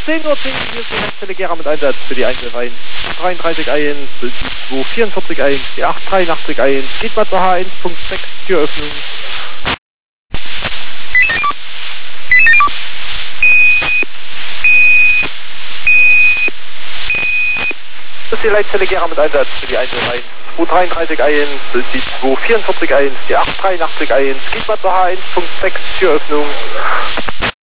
10:10 Uhr, hier ist die Leitstelle Gera mit Einsatz für die Einzelreihen. 33-1, Bild 2, 44-1, die 883-1, geht mal zur H1.6, Türöffnung. Das ist die Leitstelle Gera mit Einsatz für die Einzelreihen. 233-1, Bild 2, 44-1, die 883-1, geht mal zur H1.6, Türöffnung.